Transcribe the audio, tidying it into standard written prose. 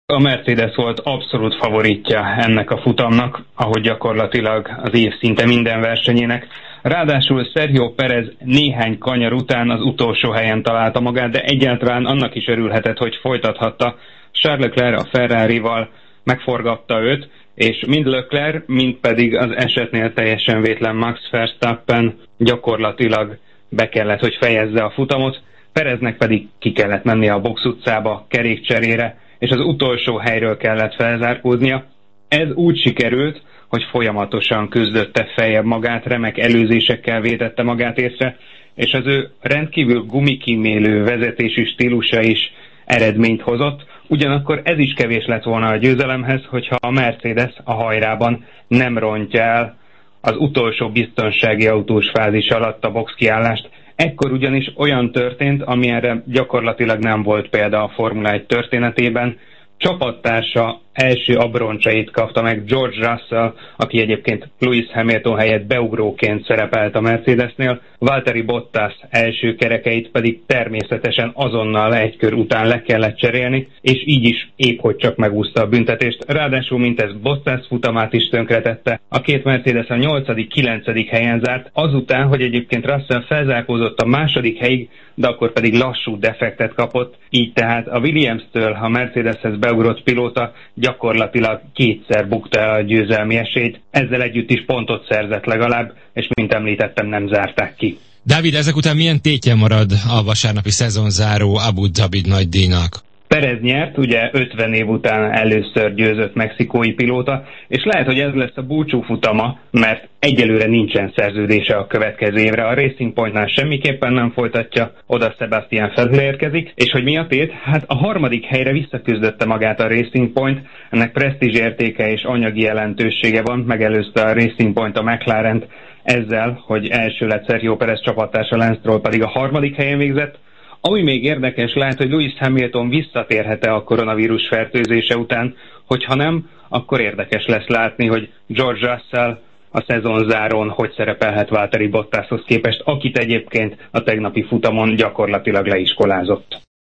A Mercedes volt abszolút favoritja ennek a futamnak, ahogy gyakorlatilag az év szinte minden versenyének. Ráadásul Sergio Pérez néhány kanyar után az utolsó helyen találta magát, de egyáltalán annak is örülhetett, hogy folytathatta. Charles Leclerc a Ferrarival megforgatta őt, és mind Leclerc, mind pedig az esetnél teljesen vétlen Max Verstappen gyakorlatilag be kellett, hogy fejezze a futamot. Pereznek pedig ki kellett mennie a box utcába kerékcserére, és az utolsó helyről kellett felzárkóznia. Ez úgy sikerült, hogy folyamatosan küzdötte feljebb magát, remek előzésekkel védette magát észre, és az ő rendkívül gumikímélő vezetési stílusa is eredményt hozott. Ugyanakkor ez is kevés lett volna a győzelemhez, hogyha a Mercedes a hajrában nem rontja el az utolsó biztonsági autós fázis alatt a boxkiállást. Ekkor ugyanis olyan történt, amilyenre gyakorlatilag nem volt példa a Formula 1 történetében. Csapattársa első abroncsait kapta meg George Russell, aki egyébként Lewis Hamilton helyett beugróként szerepelt a Mercedesnél, Valtteri Bottas első kerekeit pedig természetesen azonnal egy kör után le kellett cserélni, és így is épp hogy csak megúszta a büntetést. Ráadásul mindez Bottas futamát is tönkretette. A két Mercedes a 8.-9. helyen zárt, azután, hogy egyébként Russell felzárkózott a második helyig, de akkor pedig lassú defektet kapott, így tehát a Williams-től a Mercedeshez beugrott pilóta gyakorlatilag kétszer bukta el a győzelmi esélyt, ezzel együtt is pontot szerzett legalább, és mint említettem, nem zárták ki. Dávid, ezek után milyen tétje marad a vasárnapi szezonzáró Abu Dhabi nagydíjnak? Perez nyert, ugye 50 év után először győzött mexikói pilóta, és lehet, hogy ez lesz a búcsú futama, mert egyelőre nincsen szerződése a következő évre. A Racing Pointnál semmiképpen nem folytatja, oda Sebastian Vettel érkezik, és hogy mi a tét? Hát a harmadik helyre visszaküzdötte magát a Racing Point, ennek presztízsértéke és anyagi jelentősége van, megelőzte a Racing Point a McLarent ezzel, hogy első lett Sergio Pérez csapattársa, Lance Stroll pedig a harmadik helyen végzett. Ami még érdekes lehet, hogy Lewis Hamilton visszatérhet-e a koronavírus fertőzése után, hogyha nem, akkor érdekes lesz látni, hogy George Russell a szezonzáron hogy szerepelhet Valtteri Bottashoz képest, akit egyébként a tegnapi futamon gyakorlatilag leiskolázott.